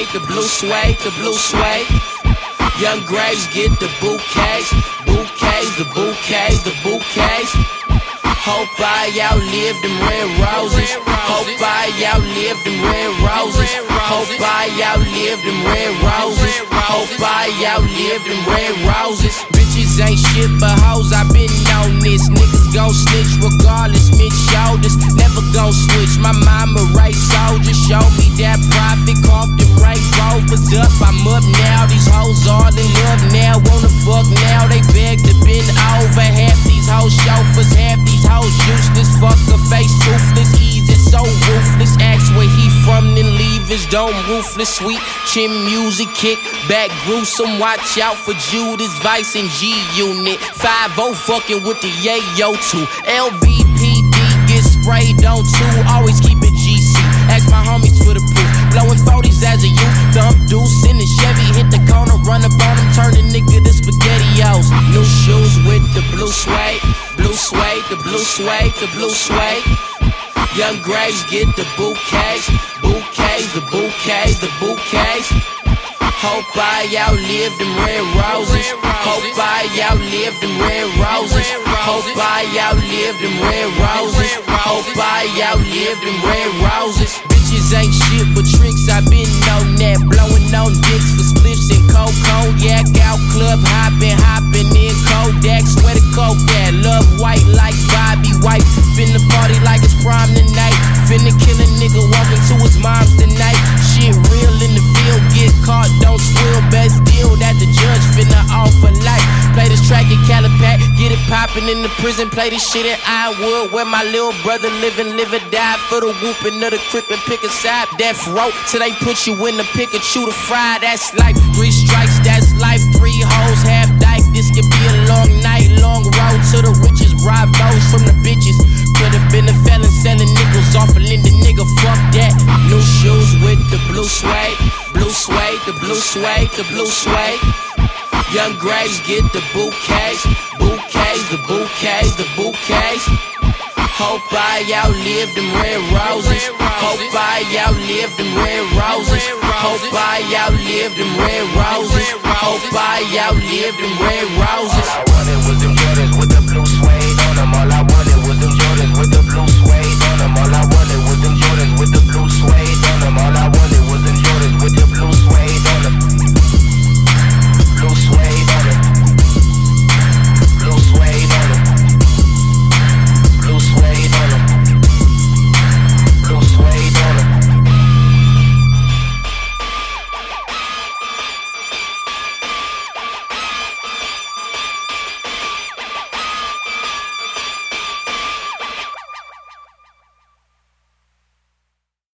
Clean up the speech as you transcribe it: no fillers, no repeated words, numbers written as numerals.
the blue suede, the blue suede. Young Graves get the bouquets, bouquets, the bouquets, the bouquets. Hope I outlive them red roses. Hope I outlive them red roses. Hope I outlive them red roses. Hope I outlive them red roses. Bitches ain't shit but hoes, I been on this. Niggas gon' snitch regardless, mid shoulders. Never gon' switch, my mama right soldier. Show me that profit, coughed them right rovers up. I'm up now, these hoes all in love now. Wanna fuck now, they beg to bend over. Half these hoes chauffeurs, half these hoes useless. Fuck a face toothless, easy, so ruthless. Ask where he from, then leave his dome roofless. Sweet chin music, kick back gruesome. Watch out for Judas, Vice and G-Unit. 5-0 fucking with the yayo too. LBPD get sprayed on too. Always keep it GC. Ask my homies for the proof. Blowing 40s as a youth. Thump deuce in the Chevy. Hit the corner, run up on him. Turn the nigga to SpaghettiOs. New shoes with the blue suede. Blue suede, the blue suede, the blue suede. Young Graves get the bouquets. Bouquets, the bouquets, the bouquets. Hope I outlive them red roses. Hope I outlive them red roses. Hope I outlive them red roses. Hope I outlive them red roses. Bitches ain't shit but tricks, I been on that. Blowing on dicks for spliffs and cold cognac. Out club hopping in Kodak. Swear to Kodak, love white like Bobby White. Finna party like it's prom tonight. Finna kill a nigga walking to his mom's tonight. Shit real in the field, get caught, don't squeal. Best deal that the judge finna offer life. Play this track in Calipat, get it poppin' in the prison. Play this shit in Ironwood where my little brother livin', live or die. For the whoopin' of the crip and pick a side. Death row till they put you in the pick and shoot a fry. That's life, 3 strikes, that's life. 3 hoes, half dyke. This could be a long night, long road to the riches. Bravos from the bitches. Could've been a felon selling nickels off a Linda nigga, fuck that. New shoes with the blue suede. Blue suede, the blue suede, the blue suede. Young Graves get the bouquets. Bouquets, the bouquets, the bouquets. Hope I outlive them red roses. Hope I outlive them red roses. Hope I outlive them red roses. Hope I outlive them red roses.